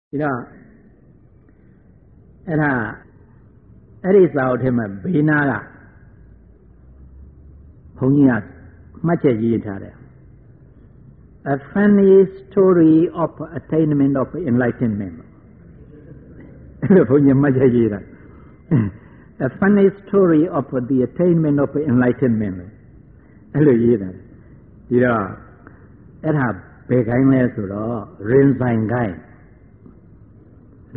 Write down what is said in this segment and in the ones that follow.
ဒီတော့အဲ့ဒီစာအုပ်ထဲမှာဘေးနာကဘုန်းကြီးကမှတ်ချက်ရေးထားတယ် A funny story of attainment of enlightenment အဲ့လိုဘုန်းကြီးမှတ်ချက်ရေးတာ A funny story of the attainment of enlightenment အဲ့လိုရေးတာဒီတော့အဲ့ဒါဘယ်ခိုင်းလဲဆိုတော့ရင်ဆိုင်ခိုင်းက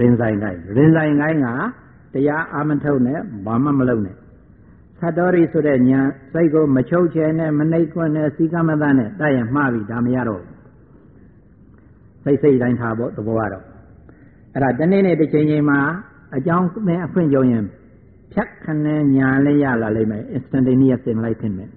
တရားအာမထုတ်နဲ့ဘာမှမလုပ်နဲ့သတ္တရိဆိုတဲ့ညာစိတ်ကိုမချုပ်ချယ်နဲ့မနှိပ်ခွန်းနဲ့စီကမသနဲ့တတ်ရင်မှားပြီဒါမရတော့စိတ်တိုင်းထားဖို့သဘောကတော့အဲ့ဒါတနေ့နေ့တစ်ချိန်မှာအကြောင်းသင်အဖွင့်ကြုံရင်ဖြတ်ခနဲ့ညာလေးရလာလိမ့်မယ် instantaneous enlightenment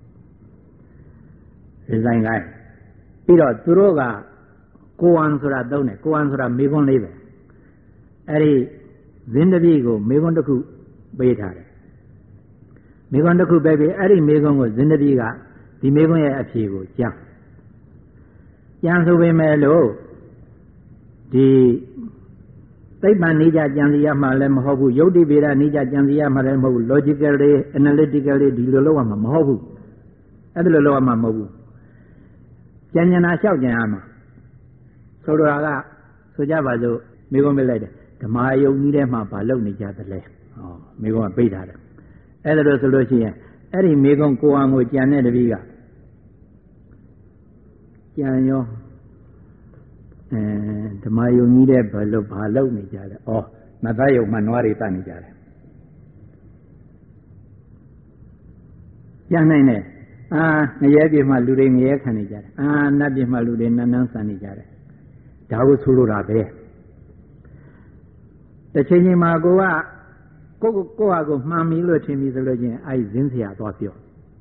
ဒီဇိုင်းကိုင်းပြီးတော့သူတို့ကကိုဝံဆိုတာသုံးတယ်ကိုဝံဆိုတာမေခွန်းလေးပဲအဲ့ဒီဇင်းတပည့်ကိုမေခွန်းတစ်ခုပေးထားတယ်မေခွန်းတစ်ခုပေးပြီးအဲ့ဒီမေခွန်းကိုဇင်းတပည့်ကဒီမေခွန်းရဲ့အဖြေကိုကြံဆိုပေမဲ့လို့ဒီသိပ္ပံနိကြကြံစီရမှာလည်းမဟုတ်ဘူးယုတ်တိဗေဒနိကြကြံစီရမှာလည်းမဟုတ်ဘူး logically analytically ဒီလိုလုပ်ရမှာမဟုတ်ဘူးအဲ့ဒါလိုလုပ်ရမှာမဟုတ်ဘူးဉာဏ်နာလျှောက်ကြံရမှာဆိုလိုတာကဆိုကြပါစို့မိကုံးပြလိုက်တယ်ဓမ္မယုံကြီးထဲမှာဘာလုပ်နေကြသလဲမိကုံးကပြိထားတယ်အဲ့ဒါလို့ဆိုလို့ရှိရင်အဲ့ဒီမိကုံးကိုအောင်ကိုကြံတဲ့တပည့်ကကြံရောဓမ္မယုံကြီးထဲဘာလုပ်နေကြလဲနတ်သားယုံမှာနွားတွေတတ်နေကြတယ်ကြံနိုင်တယ်ငရဲပြေမှာလူတွေငရဲခံနေကြတယ်နတ်ပြေမှာလူတွေနန်းဆန်နေကြတယ်ဒါကိုဆိုလိုတာပဲတစ်ချိန်ချိန်မှာကိုဟာကိုမှန်ပြီလို့ထင်ပြီဆိုလို့ချင်းအဲ့ဇင်းဆရာသွားပြော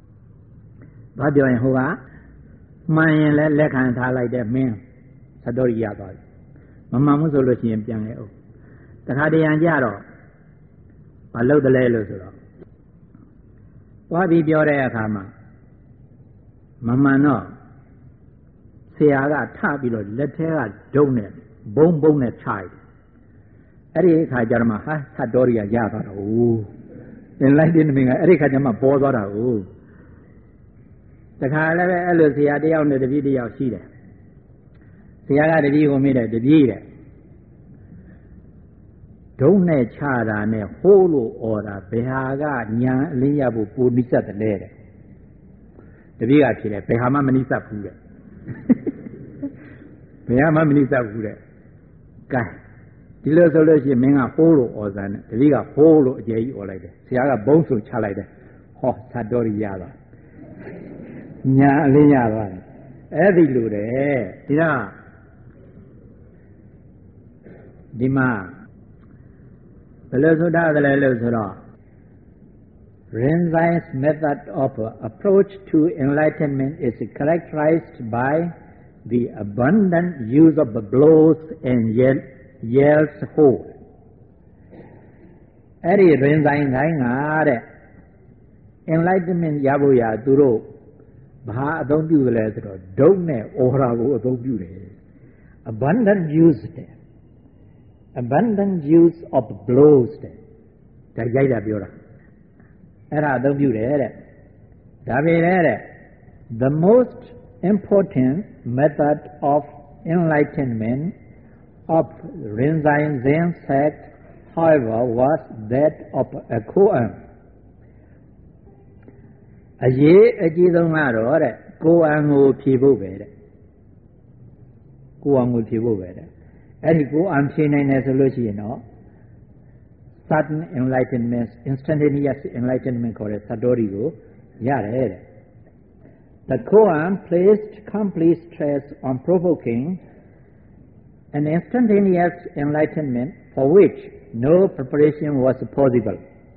ရင်ဟိုကမှန်ရင်လည်းလက်ခံထားလိုက်တဲ့မင်းသတ္တရိယသွားပြီမမှန်ဘူးဆိုလို့ရှိရင်ပြန်လေအောင်တခါတရံကြတော့မလုပ်တယ်လဲလို့ဆိုတော့သွားပြီးပြောတဲ့အခါမှာမမှန်တော့ဆရာကထပြီးတော့လက်ထဲကဒုံနဲ့ဘုံနဲ့ခြိုက်အဲ့ဒီအခါကျတော့မှသတ္တရိယရသွားတော့သင်လိုက်တဲ့မင်းကအဲ့ဒီခါကျမှပေါ်သွားတာတခါလည်းပဲအဲ့လိုဆရာတယောက်နဲ့တပည့်တယောက်ရှိတယ်ဆရာကတပည့်ကိုမေးတယ်တပည့်တဲ့ဒုံနဲ့ချတာနဲ့ဟိုးလို့អော်တာဘယ်ဟာကညာအလင်းရဖို့ပူနိစ္စတယ်လဲတဲ့တပည့်ကဖြေတယ်ဘယ်ဟာမှမနိစ္စဘူးတဲ့ဘယ်ဟာမှမနိစ္စဘူးတဲ့ကဲဒီလိုဆိုလို့ရှိရင်မင်းကဟိုးလို့អော်စမ်းတယ်တပည့်ကဟိုးလို့အကျယ်ကြီးអော်လိုက်တယ်ဆရာကဘုံဆိုချလိုက်တယ်ဟောသတ္တရိယသွားညာအလင်းရသွားတယ်အဲ့ဒီလိုတဲ့ဒီတော့ဒီမှာဘယ်လိုဆိုတာလဲလို့ဆိုတော့ Rinzai's method of approach to enlightenment is characterized by the abundant use of blows and yells hold အဲ့ဒီ Rinzai တိုင်းကတဲ့ enlightenment ရဖို့ရသူတို့ဘာအသုံးပြုတယ်လဲဆိုတော့ဒုံနဲ့ဩရာကိုအသုံးပြုတယ် abundant use of blows တဲ့ဒါရိုက်တာပြောတာအဲ့ဒါအသုံးပြုတယ်တဲ့ဒါပေမဲ့တဲ့ the most important method of enlightenment of Rinzai Zen sect however was that of a koan အရေးအကြီးဆုံးကတော့တဲ့ကိုယ်အံကိုဖြေဖို့ပဲတဲ့ကိုယ်အံကိုဖြေဖို့ပဲတဲ့အဲ့ဒီကိုယ်အံဖြေနိုင်တယ်ဆိုလို့ရှိရင်တော့ sudden enlightenment instantaneous enlightenment ခေါ်တဲ့သတ္တရိကိုရတယ်တဲ့ The koan placed complete stress on provoking an instantaneous enlightenment for which no preparation was possible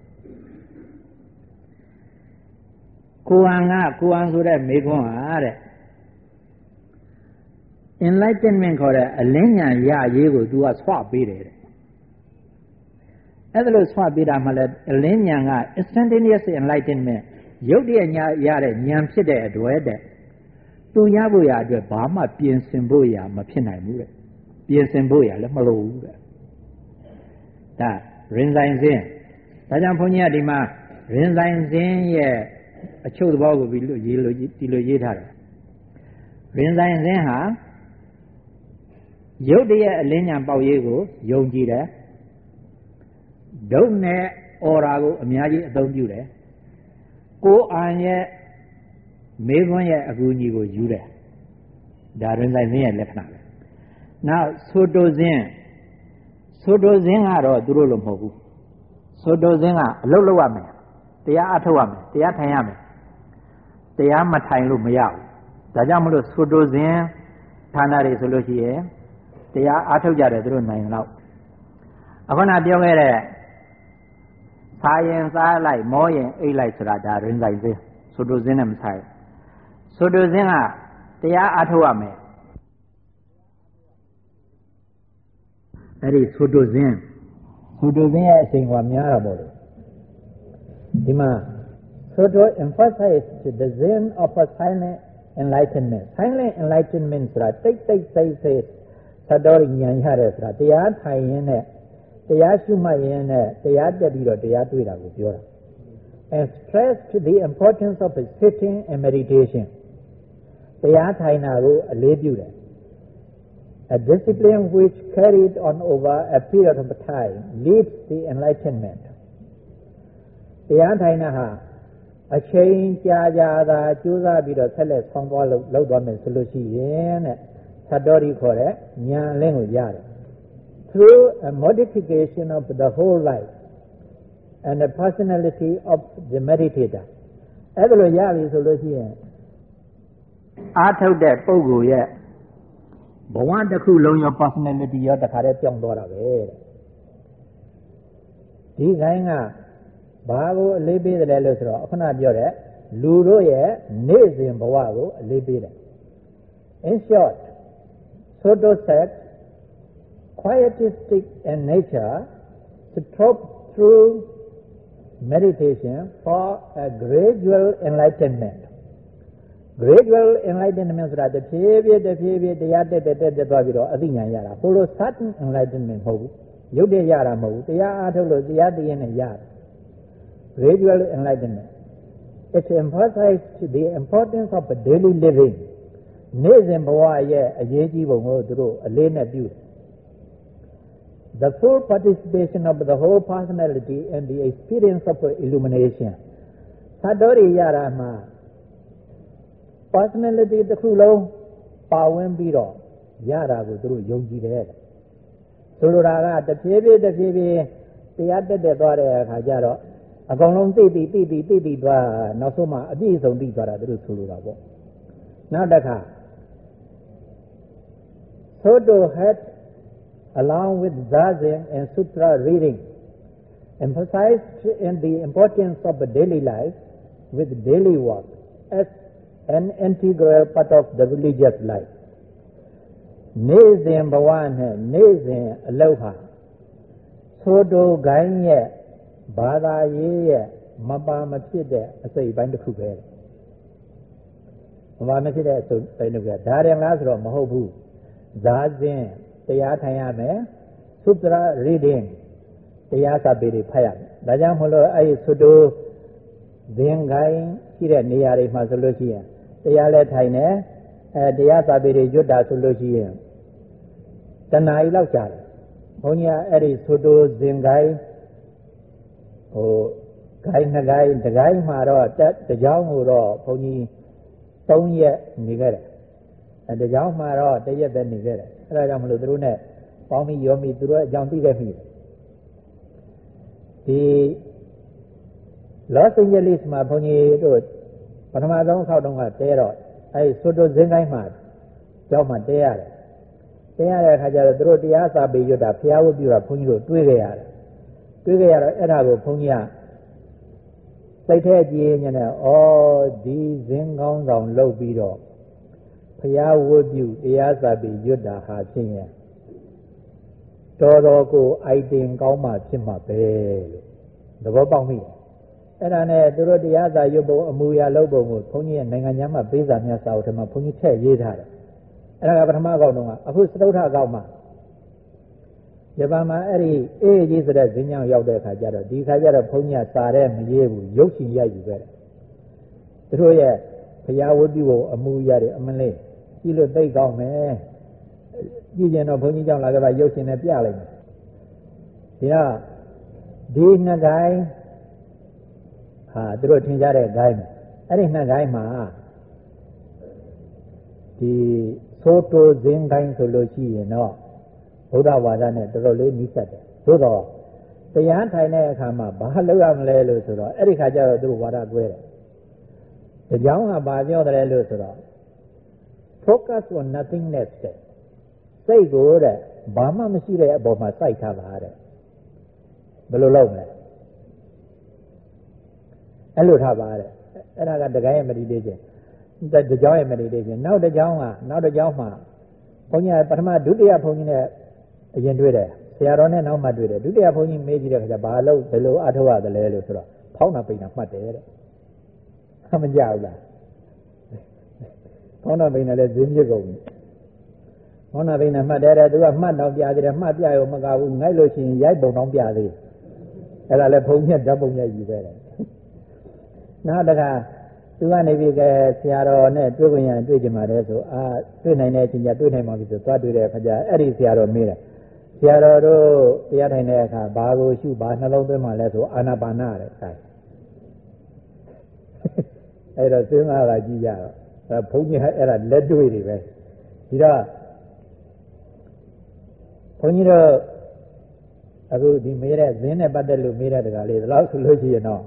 ကိုယ်အံဆိုတဲ့မေခွန်းဟာတဲ့ enlightenment ခေါ်တဲ့အလင်းဉာဏ်ရရေးကို तू ကဆွပေးတယ်တဲ့အဲ့ဒါလို့ဆွပေးတာမှလည်းအလင်းဉာဏ်က instantaneous enlightenment ရုပ်တရက်ရတဲ့ဉာဏ်ဖြစ်တဲ့အတွက်တဲ့သူရဖို့ရအတွက်ဘာမှပြင်ဆင်ဖို့ရမဖြစ်နိုင်ဘူးတဲ့ပြင်ဆင်ဖို့ရလည်းမလိုဘူးတဲ့ဒါရင်ဆိုင်စဉ်ဒါကြောင့်ဘုန်းကြီးကဒီမှာရင်ဆိုင်စဉ်ရဲ့အချုပ်သဘောကိုဒီလိုရေးထားတယ်ရင်ဆိုင်စဉ်ဟာရုပ်တရက်အလင်းညာပေါက်ရေးကိုယုံကြည်တယ်ဒုတ်နဲ့အော်ရာကိုအများကြီးအသုံးပြုတယ်ကိုယ်အာရဲ့မေခွန်းရဲ့အကူအညီကိုယူတယ်ဒါရင်ဆိုင်စဉ်ရဲ့လက္ခဏာပဲနောက်ဆိုတိုစဉ်ကတော့သူတို့လိုမဟုတ်ဘူးဆိုတိုစဉ်ကအလုပ်လုပ်ရမယ်တရားအထုတ်ရမယ်တရားထိုင်ရမယ်တရားမထိုင်လို့မရဘူးဒါကြောင့်မလို့ဆိုတိုစဉ်ဌာနတွေဆိုလို့ရှိရင်တရားအထုတ်ကြတယ်သူတို့နိုင်တော့အခုနပြောခဲ့တဲ့စားရင်စားလိုက်မောရင်အိတ်လိုက်ဆိုတာဒါရင်ဆိုင်စဉ်ဆိုတိုစဉ်နဲ့မဆိုင်ဆိုတိုစဉ်ကတရားအထုတ်ရမယ်အဲ့ဒီဆိုတိုစဉ်ရဲ့အချိန်ကများတာပေါ့လေဒီမှာဆိုတို emphasize the zen of a silent enlightenmentဆိုတာတိတ်စိတ်သတ္တောဉာဏ်ရတယ်ဆိုတာတရားထိုင်ရင်းနဲ့တရားရှုမှတ်ရင်းနဲ့တရားတက်ပြီးတော့တရားတွေ့တာကိုပြောတာ and stressed the importance of sitting and meditation တရားထိုင်တာကိုအလေးပြုတယ်A discipline which carried on over a period of time leads the enlightenment. တရားထိုင်တာဟာအချိန်ကြာကြာသာကြိုးစားပြီးတော့ဆက်လက်ဆောင်သွားလုပ်သွားမယ်ဆိုလို့ရှိရင်တဲ့သတ္တောရိခေါ်တဲ့ဉာဏ်အလင်းကိုရတယ် Through a modification of the whole life and the personality of the meditator. အဲ့ဒါလိုရပြီဆိုလို့ရှိရင်အားထုတ်တဲ့ပုဂ္ဂိုလ်ရဲ့ဘဝတစ်ခုလုံးရော personality ရောတခါတည်းပြောင်းသွားတာပဲတဲ့ဒီခိုင်းကဘာကိုအလေးပေးတယ်လို့ဆိုတော့အခုနပြောတဲ့လူတို့ရဲ့နေ့စဉ်ဘဝကိုအလေးပေးတယ် In short Soto said quietistic in nature strove through meditation for a gradual enlightenment.Gradual enlightenment ဆိုတာတဖြည်းဖြည်းတရားတက်သွားပြီးတော့အသိဉာဏ်ရတာဟိုလို sudden enlightenment မဟုတ်ဘူးရုပ်တည်းရတာမဟုတ်ဘူးတရားအားထုတ်လို့တရားသိရင်နဲ့ရတယ် Gradual enlightenment it emphasized the importance of daily living နေ့စဉ်ဘဝရဲ့အရေးကြီးပုံကိုသူတို့အလေးနဲ့ပြုတယ် The full participation of the whole personality in the experience of illumination သတ္တောရိရတာမှာpersonality တစ်ခုလုံးပါဝင်ပြီးတော့ရတာကိုသူတို့ယုံကြည်တယ်ဆိုလိုတာကတဖြည်းဖြည်းတရားတက်သွားတဲ့အခါကျတော့အကုန်လုံးသိသွားနောက်ဆုံးမှအပြည့်အစုံသိသွားတာသူတို့ဆိုလိုတာပေါ့နောက်တစ်ခါ Soto had along with Zazen and Sutra reading emphasized in the importance of the daily life with daily work as an integral part of the religious life နေ့စဉ်ဘဝနဲ့နေ့စဉ်အလုပ်ဟာသို့တိုဂိုင်းရဲ့ဘာသာရေးရဲ့မပါမဖြစ်တဲ့အစိတ်အပိုင်းတစ်ခုပဲမပါမဖြစ်တဲ့အစိတ်ပိုင်းတစ်ခုဒါတယ်လားဆိုတော့မဟုတ်ဘူးဇာစဉ်တရားထိုင်ရမယ် Sutra reading တရားစာပေတွေဖတ်ရမယ်ဒါကြောင့်မလို့အဲ့ဒီသို့တိုဇင်ဂိုင်းရှိတဲ့နေရာတွေမှာဆိုလို့ရှိရင်တရားလဲထိုင်နေတရားစာပေတွေရွတ်တာဆိုလို့ရှိရင်တဏှာကြီးလောက်ကြာတယ်ဘုန်းကြီးကအဲ့ဒီသို့တိုဇင်ဂိုင်းဂိုင်းနှစ်ဂိုင်းတစ်ဂိုင်းမှာတော့တကြောင်းကိုတော့ဘုန်းကြီး3ရက်နေခဲ့တယ်တကြောင်းမှာတော့1ရက်ပဲနေခဲ့တယ်အဲ့ဒါကြောင့်မလို့သူတို့နဲ့ပေါင်းပြီးရောမိသူတို့အကြောင်းသိခဲ့ပြီဒီလော့စ်အိန်ဂျလိစ်မှာဘုန်းကြီးတို့ပထမဆုံးအခေါက်တုန်းကတဲတော့အဲဒီဆိုတိုဇင်းတိုင်းမှာကျောင်းမှာတဲရတယ်တဲရတဲ့အခါကျတော့သူတို့တရားစာပေရွတ်တာဘုရားဝတ်ပြုတာဘုန်းကြီးတို့တွေးခဲ့ရတယ်တွေးခဲ့ရတော့အဲ့ဒါကိုဘုန်းကြီးကစိတ်ထဲကြည်ညနဲ့ဒီဇင်းကောင်းဆောင်လုပ်ပြီးတော့ဘုရားဝတ်ပြုတရားစာပေရွတ်တာဟာဖြစ်ရင်တော်တော်ကိုအိုက်တင်ကောင်းမှဖြစ်မှာပဲလို့သဘောပေါက်မိတယ်အဲ့ဒါနဲ့သူတို့တရားစာရွတ်ပုံအမူအရာလုပ်ပုံကိုဘုန်းကြီးရဲ့နိုင်ငံခြားမှာပေးစာများစာအုပ်ထဲမှာဘုန်းကြီးထည့်ရေးထားတယ်အဲ့ဒါကပထမအကောက်တုန်းကအခုစတုထအကောက်မှာဂျပန်မှာအဲ့ဒီအေးကြီးဆိုတဲ့ဈဉ္ကြောင်ရောက်တဲ့အခါကျတော့ဒီခါကျတော့ဘုန်းကြီးကစာတဲ့မရေးဘူးရုပ်ရှင်ရိုက်ယူခဲ့တယ်သူတို့ရဲ့ဘုရားဝတ္ထုကိုအမှုရတယ်အမလေးကြည့်လို့သိကောင်းမယ်ကြည့်ရင်တော့ဘုန်းကြီးကြောင့်လာကြပါရုပ်ရှင်နဲ့ပြလိုက်မယ်ဒီနှစ်ဂိုင်းဟာသူတို့ထင်ကြတဲ့ဂိုင်းအဲ့ဒီနှစ်ဂိုင်းမှာဒီသိုးတိုးဇင်းဂိုင်းဆိုလို့ရှိရင်တော့ဘုရားဝါဒနဲ့တော်တော်လေးနီးစပ်တယ်သို့တော့တရားထိုင်တဲ့အခါမှာဘာလုပ်ရမလဲလို့ဆိုတော့အဲ့ဒီခါကျတော့သူတို့ဝါဒကွဲတယ်ဒီကြောင်းကဘာပြောတယ်လို့ဆိုတော့ focus on nothingness တဲ့စိတ်ကိုတဲ့ဘာမှမရှိတဲ့အပေါ်မှာစိုက်ထားပါတဲ့ဘယ်လိုလုပ်မလဲအဲ့လိုထားပါတဲ့အဲ့ဒါကတကယ်ရဲ့ meditation တကြောင်းရဲ့ meditation နောက်တစ်ကြောင်းမှာဘုန်းကြီးပထမဒုတိယဘုန်းကြီးနဲ့အရင်တွေ့တယ်ဆရာတော်နဲ့နောက်မှတွေ့တယ်ဒုတိယဘုန်းကြီးမေးကြည့်တဲ့ခါကျဘာလို့ဘယ်လိုအထောက်ရတယ်လဲလို့ဆိုတော့ဖောင်းတာပိန်တာမှတ်တယ်တဲ့မကြောက်လားဖောင်းတာပိန်တာလည်းဈေးမြစ်ကုန်ပြီဖောင်းတာပိန်တာမှတ်တယ်တဲ့သူကမှတ်တော့ပြသေးတယ်မှတ်ပြရောမကဘူးငိုက်လို့ရှိရင်ရိုက်ပုံတော့ပြသေးအဲ့ဒါလည်းဘုန်းကြီးဓာတ်ပုံနဲ့ယူခဲ့တယ်နောက်တခါသူကနေပြီးကဲဆရာတော်နဲ့တွေ့ခွင့်ရတွေ့ကြမှာတယ်ဆိုတွေ့နိုင်တဲ့အချိန်ကျတွေ့နိုင်မှာပြီဆိုသွားတွေ့တဲ့အခါကျအဲ့ဒီဆရာတော်မေးတယ်ဆရာတော်တို့တရားထိုင်တဲ့အခါဘာကိုရှုဘာနှလုံးသွင်းမှလဲဆိုအာနာပါနတဲ့ဆိုင်အဲ့တော့စဉ်းစားတာကြည့်ကြတော့ဘုန်းကြီးအဲ့ဒါလက်တွေ့တွေပဲဒီတော့ဘုန်းကြီးတို့အခုဒီမေးတဲ့ဇင်းနဲ့ပတ်သက်လို့မေးတဲ့တကားလေးဒီလောက်ဆိုလို့ရှိရင်တော့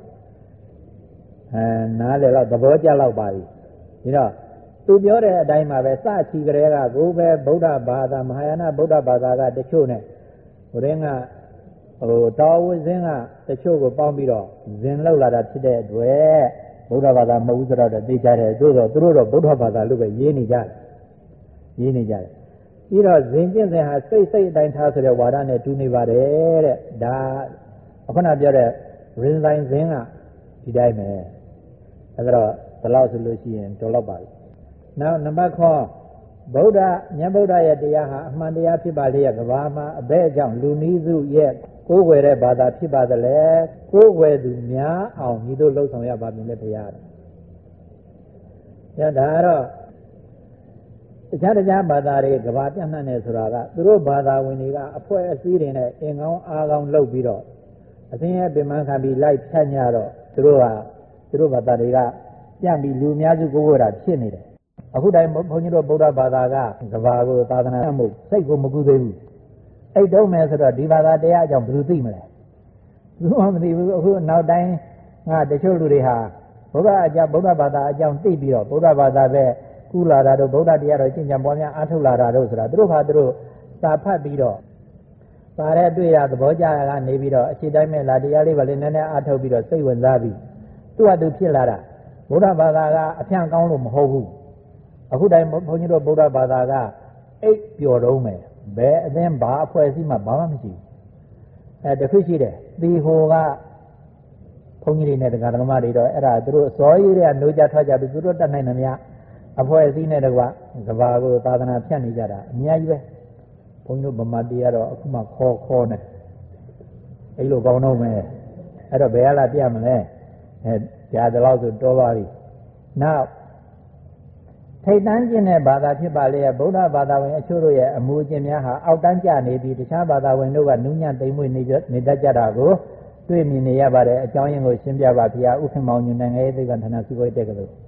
နားလေတော့သဘောကျလောက်ပါပြီဒီတော့သူပြောတဲ့အတိုင်းမှာပဲစချီကလေးကကိုပဲဗုဒ္ဓဘာသာမဟာယာနဗုဒ္ဓဘာသာကတချို့နဲ့ဟိုတင်းကတော်ဝဇင်းကတချို့ကိုပေါင်းပြီးတော့ဇင်လောက်လာတာဖြစ်တဲ့အတွက်ဗုဒ္ဓဘာသာမဟုတ်ဘူးဆိုတော့သိကြတယ်သို့တော့သူတို့တော့ဗုဒ္ဓဘာသာလို့ပဲရေးနေကြတယ်ပြီးတော့ဇင်ကျင့်စဉ်ဟာစိတ်အတိုင်းထားဆိုတဲ့ဝါဒနဲ့တူနေပါတယ်တဲ့ဒါအခုနပြောတဲ့ရင်ဆိုင်ဇင်ကဒီတိုင်းပဲအဲ့တော့ဒီလောက်ဆိုလို့ရှိရင်တော်တော့ပါပြီနောက်နံပါတ်9ဗုဒ္ဓမြတ်ဗုဒ္ဓရဲ့တရားဟာအမှန်တရားဖြစ်ပါလေကဘာမှာအဘဲအကြောင့်လူနည်းစုရဲ့ကိုယ်ွယ်တဲ့ဘာသာဖြစ်ပါသလဲကိုယ်ွယ်သူများအောင်ညီတို့လှုပ်ဆောင်ရပါမည်လေဘုရားဒါတော့တခြားဘာသာတွေကဘာပြန့်နှံ့နေဆိုတာကသူတို့ဘာသာဝင်တွေကအဖွဲ့အစည်းတွေနဲ့အင်ကောင်းအားကောင်းလုပ်ပြီးတော့အစဉ်ရဲ့ပြင်ပန်းခံပြီးလိုက်ဖြတ်ညတော့သူတို့ဘာသာတွေကပြန့်ပြီးလူအများစုကိုယ်ကိုယ်တာဖြစ်နေတယ်အခုတိုင်းဘုန်းကြီးတို့ဗုဒ္ဓဘာသာကကဘာကိုသာသနာ့မှုစိတ်ကိုမကူသေးဘူးအိတ်တုံးမယ်ဆိုတော့ဒီဘာသာတရားအကြောင်းဘယ်သူသိမလဲသူမှမသိဘူးအခုနောက်တိုင်းတချို့လူတွေဟာဗုဒ္ဓဘာသာအကြောင်းသိပြီးတော့ဗုဒ္ဓဘာသာပဲကုလာတာတို့ဗုဒ္ဓတရားတော်ကျင့်ကြံပွားများအားထုတ်လာတာတို့ဆိုတာသူတို့စာဖတ်ပြီးတော့စာရဲတွေ့ရသဘောကျရကနေပြီးတော့အခြေတိုင်းမဲ့လာတရားလေးပါလေနည်းနည်းအားထုတ်ပြီးတော့စိတ်ဝင်စားပြီးသူ့ဟာသူဖြစ်လာတာဗုဒ္ဓဘာသာကအဖြန့်ကောင်းလို့မဟုတ်ဘူးအခုတိုင်းဘုန်းကြီးတို့ဗုဒ္ဓဘာသာကအိပ်ပျော်တော့မယ်ဘယ်အသင်းဘာအဖွဲ့အစည်းမှဘာမှမရှိဘူးတခုရှိတယ်သီဟိုကဘုန်းကြီးတွေနဲ့တရားဓမ္မတွေတော့အဲ့ဒါသူတို့စောကြီးတွေကနှိုးကြထွက်ကြပြီးသူတို့တတ်နိုင်တယ်များအဖွဲ့အစည်းနဲ့တကွကဘာကိုသာသနာဖြန့်နေကြတာအများကြီးပဲဘုန်းကြီးတို့ဗမာပြည်ကတော့အခုမှခေါ်နေအဲ့လိုကောင်းတော့မယ်အဲ့တော့ဘယ်ဟာလာပြမလဲကြားတယ်လို့ဆိုတော်ပါပြီနောက်ထိတ်တန်းကျင့်တဲ့ဘာသာဖြစ်ပါလေဗုဒ္ဓဘာသာဝင်အချို့တို့ရဲ့အမှုအကျင့်များဟာအောက်တန်းကျနေပြီးတခြားဘာသာဝင်တို့ကနူးညံ့သိမ်မွေ့နေတတ်ကြတာကိုတွေ့မြင်နေရပါတယ်အကြောင်းရင်းကိုရှင်းပြပါဗျာဥက္ကမောင်ညနိုင်ငံရေးသိက္ခာဌာနစုဝေးတက်ကလေး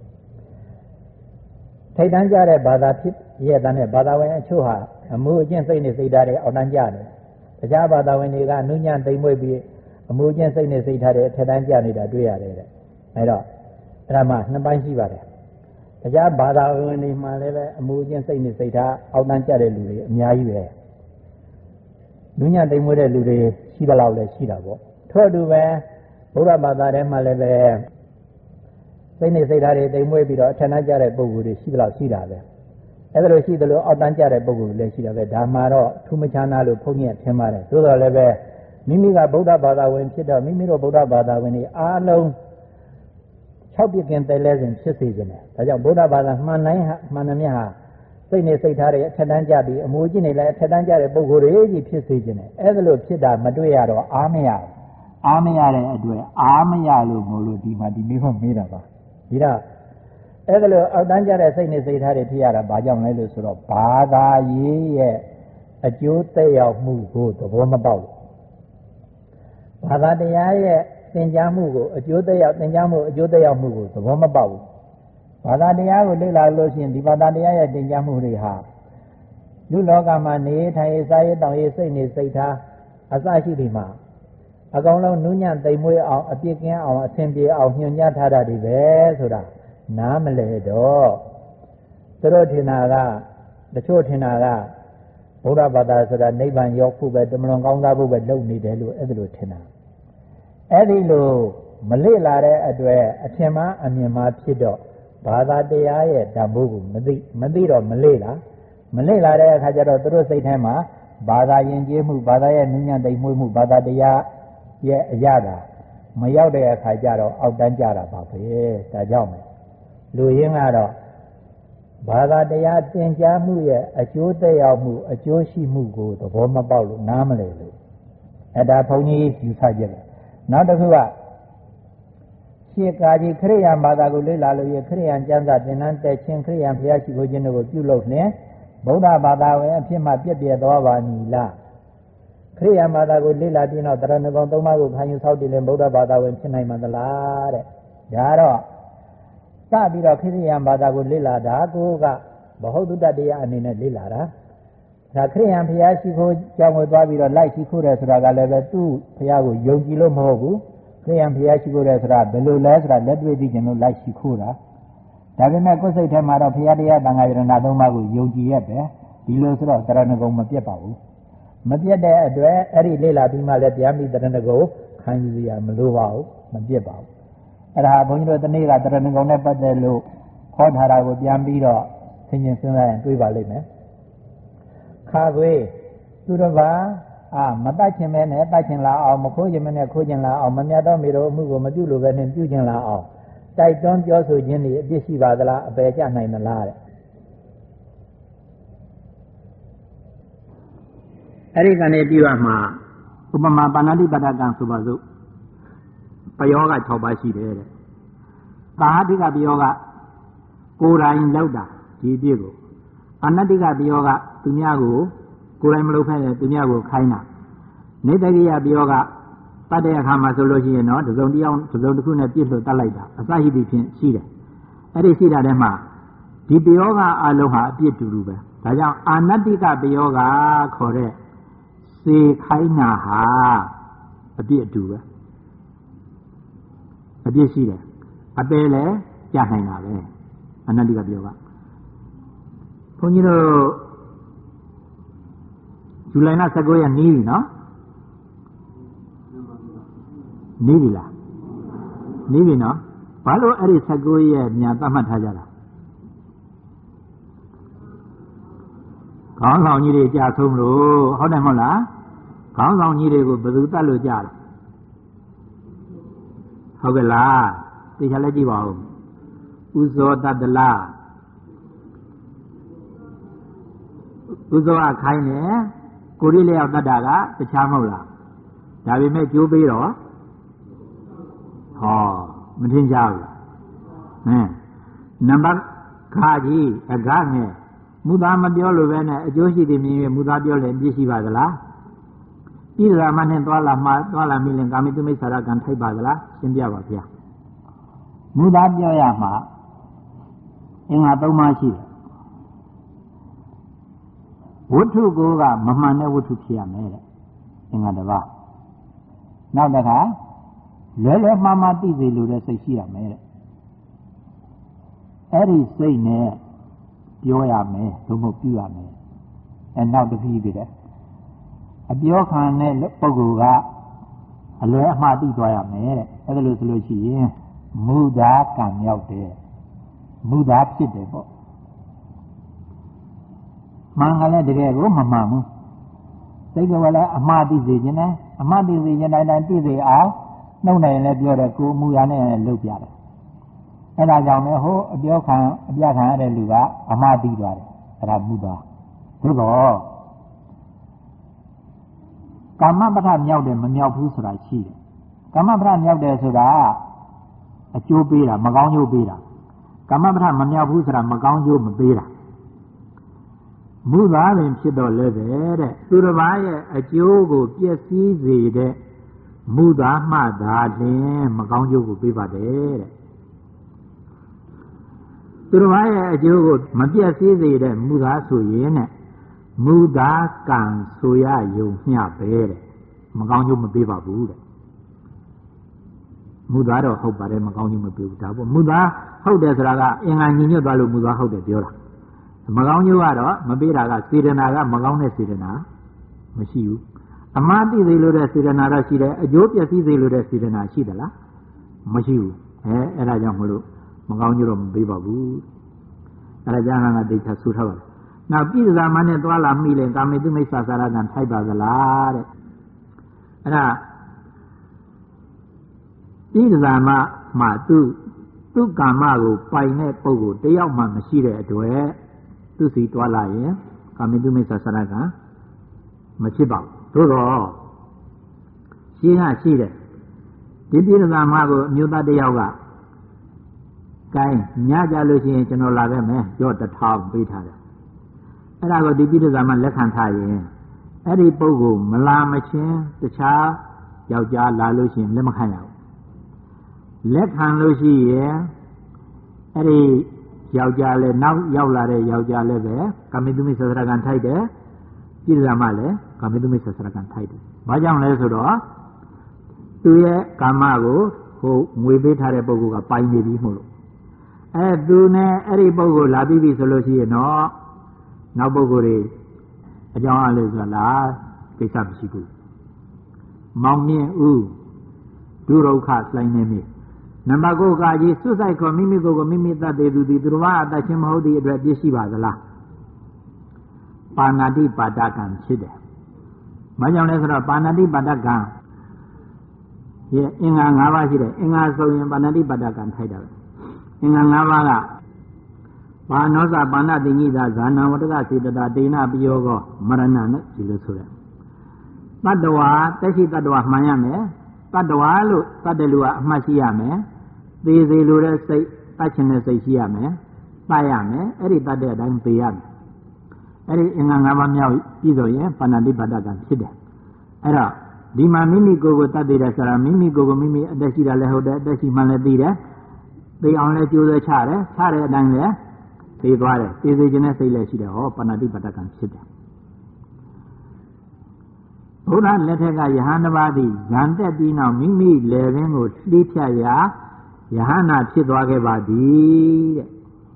ထိတ်တန်းကြတဲ့ဘာသာဖြစ်ရဲ့တဲ့ဘာသာဝင်အချို့ဟာအမှုအကျင့်စိတ်နဲ့စိတ်ဓာတ်တွေအောက်တန်းကြတယ်တခြားဘာသာဝင်တွေကနူးညံ့သိမ်မွေ့ပြီးအမှုအကျင့်စိတ်နဲ့စိတ်ဓာတ်တွေထက်တန်းကြနေတာတွေ့ရတယ်တဲ့အဲတော့အဲ့ဒါမှနှစ်ပိုင်းရှိပါတယ်တရားဘာသာဝင်တွေမှာလည်းပဲအမှုချင်းစိတ်နဲ့စိတ်ထားအောက်တန်းကျတဲ့လူတွေအများကြီးပဲလူညတိမ်မွေးတဲ့လူတွေရှိသလောက်လည်းရှိတာပေါ့ထို့အတူပဲဘုရားဘာသာထဲမှာလည်းပဲစိတ်နဲ့စိတ်ထားတွေတိမ်မွေးပြီးတော့အထက်တန်းကျတဲ့ပုဂ္ဂိုလ်တွေရှိသလောက်ရှိတာပဲအဲ့ဒါလိုရှိသလိုအောက်တန်းကျတဲ့ပုဂ္ဂိုလ်တွေလည်းရှိတာပဲဒါမှတော့ထူးမခြားနာလို့ဘုန်းကြီးကထင်ပါတယ်သို့တော်လည်းပဲမိမိကဗုဒ္ဓဘာသာဝင်ဖြစ်တော့မိမိတို့ဗုဒ္ဓဘာသာဝင်တွေအားလုံး6ပြည့်ကင်တဲလဲစဉ်ဖြစ်စေခြင်းတယ်ဒါကြောင့်ဗုဒ္ဓဘာသာမှန်တိုင်းဟာမှန်သမျှဟာစိတ်နဲ့စိတ်ထားတွေအထက်တန်းကြပြီးအမွေကြီးနေလည်းအထက်တန်းကြတဲ့ပုံကိုယ်တွေကြီးဖြစ်စေခြင်းနဲ့အဲ့ဒါလို့ဖြစ်တာမတွေ့ရတော့အားမရတဲ့အတွက်အားမရလို့မို့လို့ဒီမှာဒီမိဖို့မေးတာပါဒီတော့အဲ့ဒါလို့အောက်တန်းကြတဲ့စိတ်နဲ့စိတ်ထားတွေဖြစ်ရတာဘာကြောင့်လဲလို့ဆိုတော့ဘာသာရေးရဲ့အကျိုးသက်ရောက်မှုကိုသဘောမပေါက်ဘာသာတရားရဲ့သင်ကြားမှုကိုအကျိုးသက်ရောက်သင်ကြားမှုအကျိုးသက်ရောက်မှုကိုသဘောမပေါက်ဘူးဘာသာတရားကိုလေ့လာလို့ရှိရင်ဒီဘာသာတရားရဲ့သင်ကြားမှုတွေဟာလူလောကမှာနေထိုင်စားရတောင်ရစိတ်နေစိတ်ထားအစရှိဒီမှာအကောင်လုံးနုညံ့သိမ်မွေးအောင်အပြစ်ကင်းအောင်အဆင်ပြေအောင်ညွှန်ကြားထားတာတွေပဲဆိုတာနားမလဲတော့သူတို့ထင်တာကတချို့ထင်တာကဘုရားဘာသာဆိုတာနိဗ္ဗာန်ရောက်ဖို့ပဲတမလွန်ကောင်းစားဖို့ပဲလုပ်နေတယ်လို့အဲ့ဒါလိုထင်တာအဲ့ဒီလိုမလေ့လာတဲ့အတွက်အထင်မှားအမြင်မှားဖြစ်တော့ဘာသာတရားရဲ့ဓာတ်ဖို့ကိုမသိတော့မလေ့လာတဲ့အခါကျတော့သူတို့စိတ်ထဲမှာဘာသာယဉ်ကျေးမှုဘာသာရဲ့နုညံ့သိမ်မွေးမှုဘာသာတရားရဲ့အရာတာမရောက်တဲ့အခါကျတော့အောက်တန်းကြတာပါပဲဒါကြောင့်လူရင်းကတော့ဘာသာတရားသင်ကြားမှုရဲ့အကျိုးသက်ရောက်မှုအကျိုးရှိမှုကိုသဘောမပေါက်လို့နားမလည်လို့အဲ့ဒါဘုန်းကြီးယူဆကြတယ်နောက်တစ်ခုကရှေးကာကြီးခရိယံဘာသာကိုလေ့လာလို့ရခရိယံကျမ်းစာသင်တန်းတက်ခြင်းခရိယံဘုရားရှိခိုးခြင်းတို့ကိုပြုလုပ်နေဗုဒ္ဓဘာသာဝင်အဖြစ်မှပြည့်ပြည့်သွားပါမည်လားခရိယံဘာသာကိုလေ့လာပြီးတော့တရဏဂုံ၃ပါးကိုခံယူဆောက်တည်ရင်ဗုဒ္ဓဘာသာဝင်ဖြစ်နိုင်မှာသလားတဲ့ဒါတော့စပြီးတော့ခရိယံဘာသာကိုလေ့လာတာကိုကဘဟုတုတ္တတရားအနေနဲ့လေ့လာတာဒါခရိယံဘုရားရှိခိုးကြောင်းကိုသွားပြီးတော့လိုက်ရှိခိုးတယ်ဆိုတာကလည်းပဲသူ့ဘုရားကိုယုံကြည်လို့မဟုတ်ဘူးခရိယံဘုရားရှိခိုးတယ်ဆိုတာဘယ်လိုလဲဆိုတာလက်တွေ့သိခြင်းလို့လိုက်ရှိခိုးတာဒါပေမဲ့ကိုယ်စိတ်ထဲမှာတော့ဘုရားတရားတန်ခါယရဏသုံးပါးကိုယုံကြည်ရဲ့ပဲဒီလိုဆိုတော့တရဏဂုံမပြတ်ပါဘူးမပြတ်တဲ့အတွက်အဲ့ဒီလေ့လာပြီးမှလည်းတရားမိတရဏဂုံခံယူရမလိုပါဘူးမပြတ်ပါဘူးအဲ့ဒါဘုန်းကြီးတို့တနေ့ကတရဏဂုံနဲ့ပတ်သက်လို့ဟောထားတာကိုပြန်ပြီးတော့သင်ချင်းစဉ်းစားရင်တွေးပါလိမ့်မယ်ခါခွေသူတော်ဘာမတတ်ခြင်းပဲနဲ့တတ်ခြင်းလာအောင်မခိုးခြင်းပဲနဲ့ခိုးခြင်းလာအောင်မမြတ်သောမိတော်အမှုကိုမပြုလို့ပဲနဲ့ပြုခြင်းလာအောင်တိုက်တွန်းပြောဆိုခြင်းတွေအပြစ်ရှိပါသလားအပယ်ကျနိုင်သလားတဲ့အဲ့ဒီကနေပြီးတော့မှဥပမာပါဏာတိပါဒကံဆိုပါစို့ပယောဂ6ပါးရှိတယ်တဲ့သာဟတိကပယောဂကိုယ်တိုင်လောက်တာဒီအပြစ်ကိုအနတ္တိကပယောဂသူများကိုကိုယ်တိုင်မလုပ်ဖက်နဲ့သူများကိုခိုင်းတာနေတကိယပယောဂတတ်တဲ့အခါမှာဆိုလို့ရှိရင်တော့တစ်စုံတစ်ခုနဲ့ပြစ်လို့တတ်လိုက်တာအစရှိသည်ဖြင့်ရှိတယ်အဲ့ဒီရှိတာထဲမှာဒီပယောဂအလုံးဟာအပြစ်တူတူပဲဒါကြောင့်အာနတ္တိကပယောဂခေါ်တဲ့စေခိုင်းတာဟာအပြစ်အတူပဲအပြစ်ရှိတယ်အပယ်လည်းကြာနိုင်တာပဲအနတ္တိကပယောဂဘုန်းကြီးတို့ဇူလိုင်လ19ရက်နီးပြီနော်နီးပြီလားနီးပြီနော်ဘာလို့အဲ့ဒီ19ရက်ညာသတ်မှတ်ထားကြတာခေါင်းဆောင်ကြီးတွေကြာဆုံးလို့ဟုတ်တယ်မဟုတ်လားခေါင်းဆောင်ကြီးတွေကိုဘယ်သူတတ်လို့ကြာလဲဟုတ်ကဲ့လားသိချင်လဲကြည့်ပါဦးဥဇောတတလားဥဇောအခိုင်းနဲ့ကိုရီလျောက်တတ်တာကတခြားမဟုတ်လားဒါပေမဲ့ကြိုးပေးတော့ဟောမထင်ကြဘူးနံပါတ်ခါကြီးအကနဲ့မူသားမပြောလို့ပဲနဲ့အကျိုးရှိသည်မြင်ရမူသားပြောလည်းပြည့်ရှိပါသလားဣဒရာမနဲ့သွားလာမိလင်ကာမိတုမိစ္ဆာရကံထိုက်ပါသလားရှင်းပြပါဗျာမူသားပြောရမှာအင်္ဂါ၃ပါးရှိတယ်ဝတ္ထုကိုကမမှန်တဲ့ဝတ္ထုဖြစ်ရမယ်တဲ့အင်္ဂါတစ်ပါးနောက်တစ်ခါလွယ်မှားသိစေလိုတဲ့စိတ်ရှိရမယ်တဲ့အဲ့ဒီစိတ်နဲ့ပြောရမယ်သို့မဟုတ်ပြုရမယ်နောက်တစ်ပြီးပြီတဲ့အပြောခံတဲ့ပုဂ္ဂိုလ်ကအလွယ်အမှားသိသွားရမယ်တဲ့အဲ့ဒါလို့ဆိုလို့ရှိရင်မူသာကံရောက်တယ်မူသာဖြစ်တယ်ပေါ့မှန်ကလည်းတကယ်ကိုမမှန်ဘူးစိတ်ကလည်းအမှားသိစေခြင်းနဲ့အမှားသိစေခြင်းတိုင်းသိစေအောင်နှုတ်နိုင်လည်းပြောတယ်ကိုယ်မူရနဲ့လုပ်ပြတယ်အဲ့ဒါကြောင့်လည်းဟိုအပြခံရတဲ့လူကအမှားသိသွားတယ်အဲ့ဒါမူတာသို့တော့ကာမပဋ္ဌမြောက်တယ်မမြောက်ဘူးဆိုတာရှိတယ်ကာမပဋ္ဌမြောက်တယ်ဆိုတာအကျိုးပေးတာမကောင်းကျိုးပေးတာကာမပဋ္ဌမမြောက်ဘူးဆိုတာမကောင်းကျိုးမပေးတာမူသားပင်ဖြစ်တော့လည်းပဲတဲ့သူတစ်ပါးရဲ့အကျိုးကိုပျက်စီးစေတဲ့မူသားမှသာလျှင်မကောင်းကျိုးကိုပေးပါတယ်တဲ့သူတစ်ပါးရဲ့အကျိုးကိုမပျက်စီးစေတဲ့မူသားဆိုရင်တဲ့မူသားကံဆိုရယုံမျှပဲတဲ့မကောင်းကျိုးမပေးပါဘူးတဲ့မူသားတော့ဟုတ်ပါတယ်မကောင်းကျိုးမပေးဘူးဒါပေါ့မူသားဟုတ်တယ်ဆိုတာကအင်္ဂါညီညွတ်သွားလို့မူသားဟုတ်တယ်ပြောတာမကောင်းကျိုးကတော့မပေးတာကစေတနာကမကောင်းတဲ့စေတနာမရှိဘူးအမှားသိစေလို့တဲ့စေတနာတော့ရှိတယ်အကျိုးပျက်စီးစေလို့တဲ့စေတနာရှိသလားမရှိဘူးအဲ့ဒါကြောင့်မလို့မကောင်းကျိုးတော့မပေးပါဘူးအဲ့ဒါကြောင့်ငါဒိဋ္ဌဆူထားပါနောက်ပြည်သာမနဲ့သွားလာမိရင်ကာမေတုမိစ္ဆာစာရကံထိုက်ပါသလားတဲ့အဲ့ဒါပြည်သာမမှာသူ့ကာမကိုပိုင်တဲ့ပုဂ္ဂိုလ်တယောက်မှမရှိတဲ့အတွက်သူစီတွားလာရင်ကာမေတုမိစ္ဆာစာရကံမဖြစ်ပါဘူးသို့တော့ရှင်းရှိတယ်ဒီပြည်သာမကိုအမျိုးသားတယောက်ကကိုင်းညကြလို့ရှိရင်ကျွန်တော်လာခဲ့မယ်ကြော့1000ပေးထားတယ်အဲ့ဒါကိုဒီပြည်သာမလက်ခံထားရင်အဲ့ဒီပုဂ္ဂိုလ်မလာမချင်းတခြားယောက်ျားလာလို့ရှိရင်လက်မခံရဘူးလက်ခံလို့ရှိရင်အဲ့ဒီယောက်ျားလည်းနောက်ရောက်လာတဲ့ယောက်ျားလည်းပဲကာမေတုမိစ္ဆာစရကံထိုက်တယ်ပြည်သာမလည်းကာမေတုမိစ္ဆာစရကံထိုက်တယ်ဘာကြောင့်လဲဆိုတော့သူရဲ့ကာမကိုဟိုငွေပေးထားတဲ့ပုဂ္ဂိုလ်ကပိုင်နေပြီမို့လို့သူနဲ့အဲ့ဒီပုဂ္ဂိုလ်လာပြီးပြီဆိုလို့ရှိရင်တော့နောက်ပုဂ္ဂိုလ်တွေအကြောင်းအားလို့ဆိုတာကိစ္စမရှိဘူးမောင်မြင့်ဦးဒုရုခစိုင်းနေပြီနံပါတ်9ကကြီးစွတ်ဆိုင်ခေါ်မိမိကိုယ်ကိုမိမိတတ်သေးသူသည်သူတော်ဘာအတတ်ချင်းမဟုတ်သည့်အတွက်ပြည့်ရှိပါသလားပါဏာတိပါဒကံဖြစ်တယ်။ဘာကြောင့်လဲဆိုတော့ပါဏာတိပါဒကံရဲ့အင်္ဂါ၅ပါးရှိတယ်အင်္ဂါဆိုရင်ပါဏာတိပါဒကံထိုက်တာပဲအင်္ဂါ၅ပါးကဘာနောသပါဏတိညိတာဇာနဝတ္တကစေတတာဒိဏပယောကောမရဏနဲ့ဒီလိုဆိုတယ်တတ္တဝါတက်ရှိတတ္တဝါမှန်ရမယ်တတ္တဝါလို့တတ်တယ်လူကအမှတ်ရှိရမယ်သေစေလိုတဲ့စိတ်တတ်ချင်တဲ့စိတ်ရှိရမယ်တတ်ရမယ်အဲ့ဒီတတ်တဲ့အတိုင်းသေရမယ်အဲ့ဒီအင်္ဂါ၅ပါးမြောက်ပြီးဆိုရင်ပါဏာတိပါဒကံဖြစ်တယ်အဲ့တော့ဒီမှာမိမိကိုယ်ကိုတတ်သေးတယ်ဆိုတာမိမိကိုယ်ကိုမိမိအသက်ရှိတာလည်းဟုတ်တယ်အသက်ရှိမှလည်းသိတယ်သိအောင်လည်းကြိုးစားချတယ်ချတဲ့အတိုင်းလည်းသိသွားတယ်သိစေခြင်းနဲ့စိတ်လည်းရှိတယ်ဟောပါဏာတိပါဒကံဖြစ်တယ်ဘုရားလက်ထက်ကယဟန်တစ်ပါးသည်ဉာဏ်တက်ပြီးနောက်မိမိလယ်ပင်ကိုလှိဖြတ်ရာယဟနာဖြစ်သွားခဲ့ပါသည်တဲ့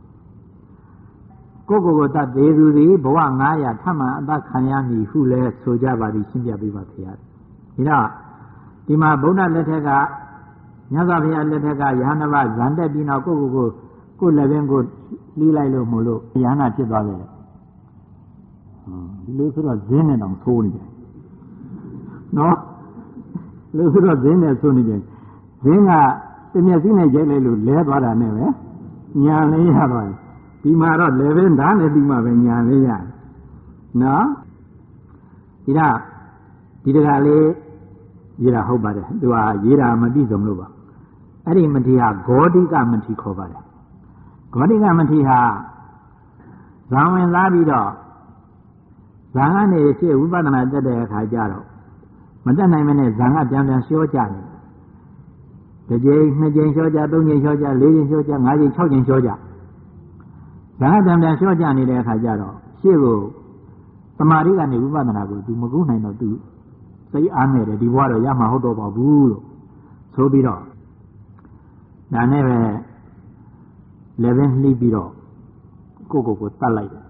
ကိုယ်တတ်သေးသူသည်ဘဝ900ထပ်မံအသက်ခံရမည်ဟုလဲဆိုကြပါသည်ရှင်းပြပေးပါခင်ဗျာဒီတော့ဒီမှာဘုရားလက်ထက်ကမြတ်စွာဘုရားလက်ထက်ကယဟန်တစ်ပါးဉာဏ်တက်ပြီးနောက်ကိုယ်လယ်ပင်ကိုလှိလိုက်လို့မို့လို့ယဟနာဖြစ်သွားခဲ့တယ်ဒီလိုဆိုတော့ဇင်းနဲ့တောင်သိုးနေတယ်နော်လို့ဆိုတော့ဇင်းနဲ့ဆိုနေတယ်ဇင်းကတမျက်စိနဲ့ရိုက်လိုက်လို့လဲသွားတာနဲ့ပဲညာလေးရသွားတယ်ဒီမှာတော့လေပင်ဓာတ်နဲ့ဒီမှာပဲညာလေးရတယ်နော်ဒီတော့ဒီတခါလေးရေးတာဟုတ်ပါတယ်သူကရေးတာမပြည့်စုံလို့ပါအဲ့ဒီမထေရဂေါတိကမထေရခေါ်ပါတယ်ဂေါတိကမထေရဟာဇံဝင်လာပြီးတော့ဇံကနေရှေ့ဝိပဿနာတက်တဲ့အခါကျတော့မတက်နိုင်မနဲ့ဇံကပြန်လျှောကြတယ်တစ်ကြိမ်နှစ်ကြိမ်လျှောကြသုံးကြိမ်လျှောကြလေးကြိမ်လျှောကြငါးကြိမ်6ကြိမ်လျှောကြဇံကပြန်လျှောကြနေတဲ့အခါကျတော့ရှေ့ကိုသမာဓိကနေဝိပဿနာကိုသူမကူးနိုင်တော့သူစိတ်အားငယ်တယ်ဒီဘဝတော့ရမှာဟုတ်တော့ပါဘူးလို့ဆိုပြီးတော့ဒါနဲ့ပဲလည်းပင်လှီးပြီးတော့ကိုတတ်လိုက်တယ်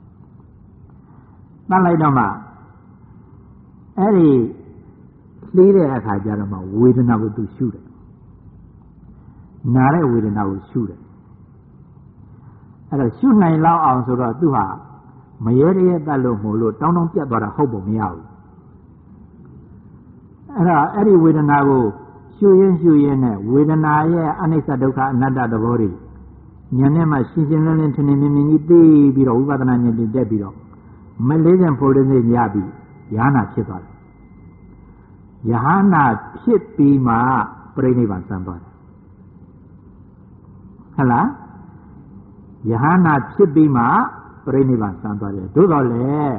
တတ်လိုက်တော့မှအဲ့ဒီလှီးတဲ့အခါကျတော့မှဝေဒနာကိုသူရှုတယ်နာတဲ့ဝေဒနာကိုရှုတယ်အဲ့တော့ရှုနိုင်လောက်အောင်ဆိုတော့သူဟာမရဲရဲတတ်လို့မို့လို့တောင်းတောင်းပြတ်သွားတာဟုတ်ပုံမရဘူးအဲ့ဒီဝေဒနာကိုရှုရင်းနဲ့ဝေဒနာရဲ့အနိစ္စဒုက္ခအနတ္တသဘောတွေဉာဏ်နဲ့မှရှင်းရှင်းလင်းလင်းထင်ထင်မြင်မြင်ကြီးသိပြီးတော့ဝိပဿနာဉာဏ်တက်ပြီးတော့မလေးခြင်းဖို့လေးရပြီးယဟနာဖြစ်သွားတယ်ယဟနာဖြစ်ပြီးမှပြိဋိဘံစံသွားတယ်ဟုတ်လားယဟနာဖြစ်ပြီးမှပြိဋိဘံစံသွားတယ်သို့တော်လည်း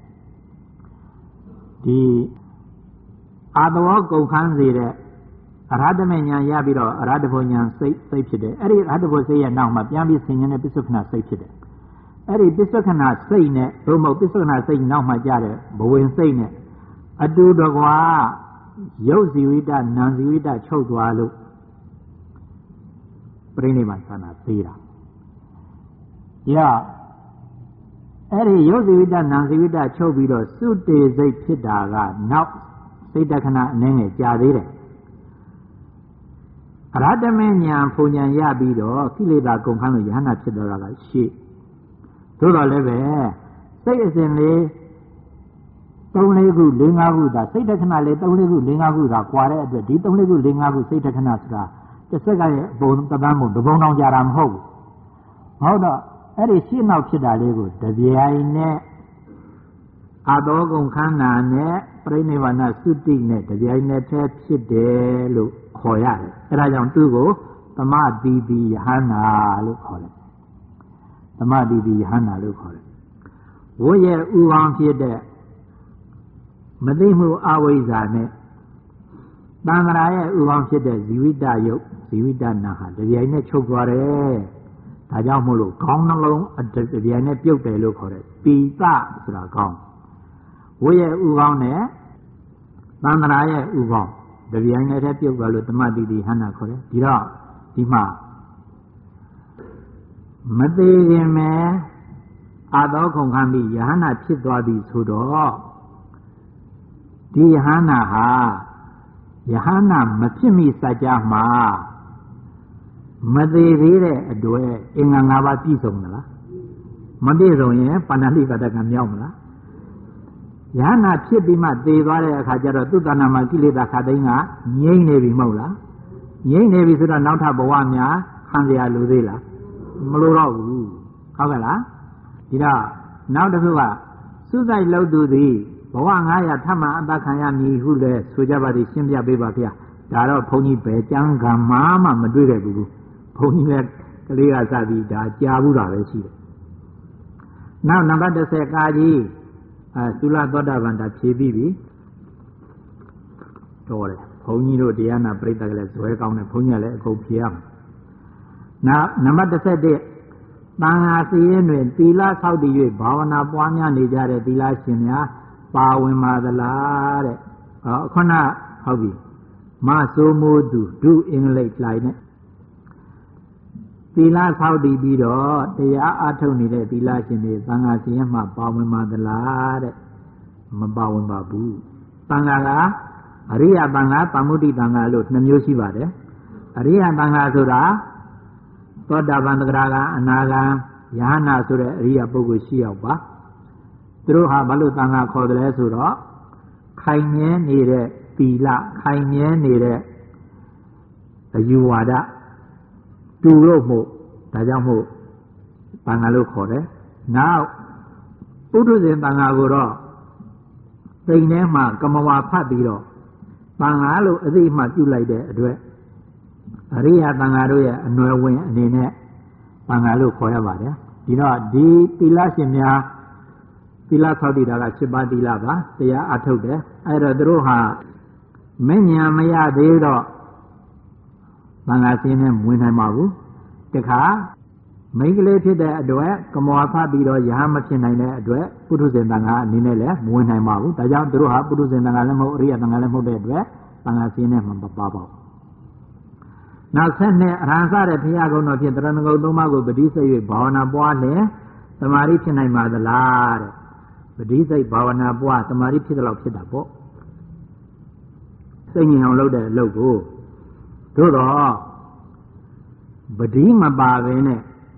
ဒီအာတဝကုန်ခန်းစေတဲ့အရဟတမေဉာဏ်ရပြီးတော့အရဟတဘောဉာဏ်စိတ်ဖြစ်တယ်အဲ့ဒီအရဟတဘောစိတ်ရဲ့နောက်မှာပြန်ပြီးဆင်ញတဲ့ပစ္စုခဏစိတ်ဖြစ်တယ်အဲ့ဒီပစ္စုခဏစိတ်နဲ့သို့မဟုတ်ပစ္စုခဏစိတ်နောက်မှာကြတဲ့ဘဝင်စိတ်နဲ့အတူတကွာရုပ်ဇီဝိတနာမ်ဇီဝိတချုပ်သွားလို့ပြိဋိဘံသနာသေးတာရအဲ့ဒီရုပ်ဇီဝိတနာမ်ဇီဝိတချုပ်ပြီးတော့သုတေစိတ်ဖြစ်တာကနောက်စိတ်တခဏအနည်းငယ်ကြာသေးတယ်အရဟတမေဉာဏ်ဖုန်ဉာဏ်ရပြီးတော့ကိလေသာကုန်ခန်းလို့ယဟနာဖြစ်သွားတာကရှေ့သို့တော်လည်းပဲစိတ်အစဉ်လေး3-4ခု4-5ခုသာစိတ်တခဏလေး3-4ခု4-5ခုသာကွာတဲ့အတွက်ဒီ3-4ခု4-5ခုစိတ်တခဏဆိုတာတစ်စက္ကန့်ရဲ့အပုံတပန်းပုံတပုံတောင်ကြာတာမဟုတ်ဘူးဟုတ်တော့အဲ့ဒီရှေ့နောက်ဖြစ်တာလေးကိုတပြိုင်နဲ့အတောကုန်ခန္ဓာနဲ့ပြိဋိဘဏသုတိနဲ့တပြိုင်နဲ့တည်းဖြစ်တယ်လို့ခေါ်ရတယ်အဲဒါကြောင့်သူ့ကိုသမတိတိယဟနာလို့ခေါ်တယ်သမတိတိယဟနာလို့ခေါ်တယ်ဝိရဲ့ဥကောင်းဖြစ်တဲ့မသိမှုအဝိဇ္ဇာနဲ့တဏ္ဍာရဲ့ဥကောင်းဖြစ်တဲ့ဇီဝိတယုတ်ဇီဝိတနာဟာတပြိုင်နဲ့ချုပ်သွားတယ်ဒါကြောင့်မို့လို့ခေါင်းနှလုံးတပြိုင်နဲ့ပြုတ်တယ်လို့ခေါ်တယ်ပိသဆိုတာခေါင်းဝိရဲ့ဥကောင်းနဲ့တဏ္ဍာရဲ့ဥကောင်းတပြိုင်နဲ့တည်းပြုတ်သွားလို့သမတိတိဟနာခေါ်တယ်ဒီတော့ဒီမှာမသေးခင်မဲ့အာသောခုံခံပြီးယဟနာဖြစ်သွားပြီဆိုတော့ဒီယဟနာဟာယဟနာမဖြစ်မိစัจ जा မှာမသေးသေးတဲ့အတွေ့အင်္ဂါ၅ပါးပြည့်စုံသလားမပြည့်စုံရင်ပါဏာတိကတကံမြောက်မလားယဟနာဖြစ်ပြီးမှသေသွားတဲ့အခါကျတော့သူတဏ္ဍာမှာကိလေသာခတ်သိမ်းကငြိမ့်နေပြီမဟုတ်လားငြိမ့်နေပြီဆိုတော့နောက်ထပ်ဘဝများခံเสียလိုသေးလားမလိုတော့ဘူးဟုတ်ကဲ့လားဒီတော့နောက်တစ်ခုကသုစိုက်လောက်သူသည်ဘဝ900ထပ်မှအတ္တခံရမည်ဟုလဲဆိုကြပါသည်ရှင်းပြပေးပါဗျာဒါတော့ဘုန်းကြီးပဲကြမ်းကမှမတွေ့ခဲ့ဘူးဘုန်းကြီးလည်းကလေးကစပြီးဒါကြားဘူးတာပဲရှိတယ်နောက်နံပါတ်30ကာကြီးသုလသောတာပန်တာဖြေပြီးပြီတော်တယ်ဘုန်းကြီးတို့တရားနာပြိဿကလည်းဇွဲကောင်းတယ်ဘုန်းကြီးကလည်းအကုန်ဖြေရမယ်နောက်နံပါတ်31သံဃာစည်းရင်တွင်သီလဆောက်တည်၍ဘာဝနာပွားများနေကြတဲ့သီလရှင်များပါဝင်ပါသလားတဲ့ခုနဟုတ်ပြီမဆိုးမိုးသူဒုအင်္ဂလိပ်လိုက်နဲ့သီလဆောက်တည်ပြီးတော့တရားအားထုတ်နေတဲ့သီလရှင်တွေသံဃာစည်းရင်မှပါဝင်ပါသလားတဲ့မပါဝင်ပါဘူးသံဃာကအရိယသံဃာသမ္မုဒ္ဒိသံဃာလို့2မျိုးရှိပါတယ်အရိယသံဃာဆိုတာသောတာပန်သဂရကအနာဂံယဟနာဆိုတဲ့အရိယပုဂ္ဂိုလ်ရှိရောက်ပါသူတို့ဟာဘာလို့သံဃာခေါ်တယ်လဲဆိုတော့ခိုင်မြဲနေတဲ့သီလခိုင်မြဲနေတဲ့အယူဝါဒတူလို့မို့ဒါကြောင့်မို့သံဃာလို့ခေါ်တယ်နောက်ပုထုဇဉ်သံဃာကိုတော့သိင်ထဲမှာကမဝါဖတ်ပြီးတော့သံဃာလို့အသိမှပြုလိုက်တဲ့အတွက်အရိယသံဃာတို့ရဲ့အနွယ်ဝင်အနေနဲ့သံဃာလို့ခေါ်ရပါတယ်ဒီတော့ဒီသီလရှင်များသီလဆောက်တည်တာက7ပါးသီလပါတရားအထုတ်တယ်အဲ့တော့သူတို့ဟာမဉ္ဇဏ်မရသေးတော့သံဃာစင်းနဲ့မဝင်နိုင်ပါဘူးတခါမိန်းကလေးဖြစ်တဲ့အတွက်ကမောဖတ်ပြီးတော့ယဟမဖြစ်နိုင်တဲ့အတွက်ပုထုဇဉ်သံဃာအနေနဲ့လည်းမဝင်နိုင်ပါဘူးဒါကြောင့်သူတို့ဟာပုထုဇဉ်သံဃာလည်းမဟုတ်အရိယသံဃာလည်းမဟုတ်တဲ့အတွက်သံဃာစင်းနဲ့မပါပါဘူးနောက်ဆက်နဲ့အရဟံစတဲ့ဘုရားကုံတော်ဖြင့်တရဏဂုံ3ပါးကိုပဋိစိတ်၍ဘာဝနာပွားလျင်သမာဓိဖြစ်နိုင်ပါသလားတဲ့ပဋိစိတ်ဘာဝနာပွားသမာဓိဖြစ်တဲ့လောက်ဖြစ်တာပေါ့စိတ်ငြိမ်အောင်လုပ်တဲ့အလုပ်ကိုသို့တော့ပဋိမပါဘဲနဲ့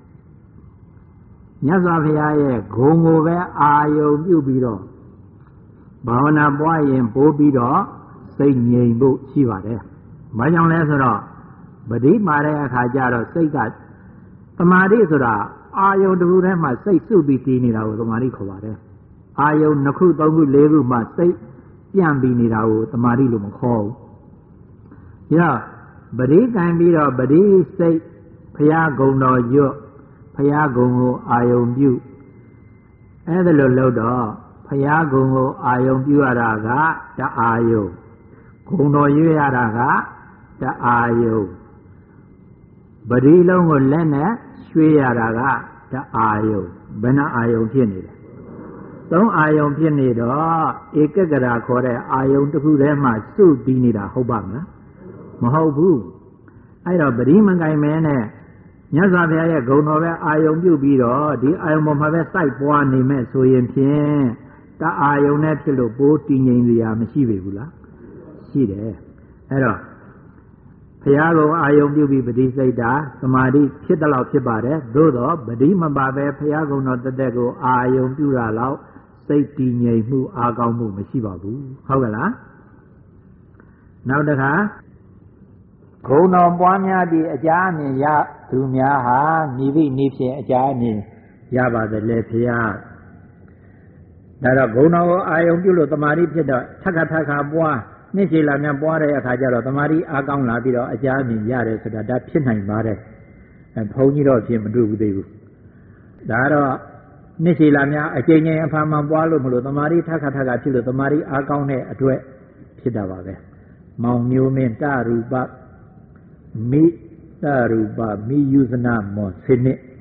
မြတ်စွာဘုရားရဲ့ဂုဏ်ကိုပဲအာယုံပြုပြီးတော့ဘာဝနာပွားရင်ပို့ပြီးတော့စိတ်ငြိမ်ဖို့ရှိပါတယ်။ဘာကြောင့်လဲဆိုတော့ပဋိမာတဲ့အခါကျတော့စိတ်ကသမာဓိဆိုတာအာယုံတစ်ခုထဲမှာစိတ်စုပြီးတည်နေတာကိုသမာဓိခေါ်ပါတယ်အာယုံ2ခု3ခု4ခုမှစိတ်ပြန့်ပြီးနေတာကိုသမာဓိလို့မခေါ်ဘူးဒါပရိကံပြီးတော့ပရိစိတ်ဘုရားဂုဏ်တော်ရွတ်ဘုရားဂုဏ်ကိုအာယုံပြုအဲ့ဒါလိုလုပ်တော့ဘုရားဂုဏ်ကိုအာယုံပြုရတာကတအာယုံဂုဏ်တော်ရွတ်ရတာကတအာယုံပရိလုံးကိုလက်နဲ့ရွှေ့ရတာကတအာယုံဘယ်နှအာယုံဖြစ်နေလဲ3အာယုံဖြစ်နေတော့ဧကဂရာခေါ်တဲ့အာယုံတစ်ခုထဲမှာစုပြီးနေတာဟုတ်ပါမလားမဟုတ်ဘူးအဲ့တော့ပရိမကိုင်မဲနဲ့မြတ်စွာဘုရားရဲ့ဂုဏ်တော်ပဲအာယုံပြုပြီးတော့ဒီအာယုံပေါ်မှာပဲစိုက်ပွားနေမဲ့ဆိုရင်ဖြင့်တအာယုံနဲ့ဖြစ်လို့ပိုးတည်ငြိမ်စရာမရှိပေဘူးလားရှိတယ်အဲ့တော့ဘုရားကိုအာယုံပြုပြီးပฏิစိတ်တာသမာဓိဖြစ်တဲ့လောက်ဖြစ်ပါတယ်သို့တော့ပฏิမပါပဲဘုရားဂုဏ်တော်တက်ကိုအာယုံပြုတာလောက်စိတ်တည်ငြိမ်မှုအာကောင်းမှုမရှိပါဘူးဟုတ်ကလားနောက်တစ်ခါဂုဏ်တော်ပွားများပြီးအကြအမြင်ရသူများဟာမိဘနိဖြင့်အကြအမြင်ရပါတယ်လေဖေရဒါတော့ဂုဏ်တော်ကိုအာယုံပြုလို့တမာတိဖြစ်တော့ထက်ခါပွားနှစ်ရှည်လာများပွားတဲ့အခါကျတော့တမာတိအားကောင်းလာပြီးတော့အကြအမြင်ရတယ်ဆိုတာဒါဖြစ်နိုင်ပါတယ်ဘုန်းကြီးတော့ဖြစ်မတွေ့ဘူးသေးဘူးဒါတော့နှစ်ရှည်လာများအကျဉ်းချင်းအဖာမှန်ပွားလို့မလို့တမာတိထက်ခါဖြစ်လို့တမာတိအားကောင်းတဲ့အတွက်ဖြစ်တာပါပဲမောင်မျိုးမင်းတရူပမိတရူပမိယုဇနာမောစနစ်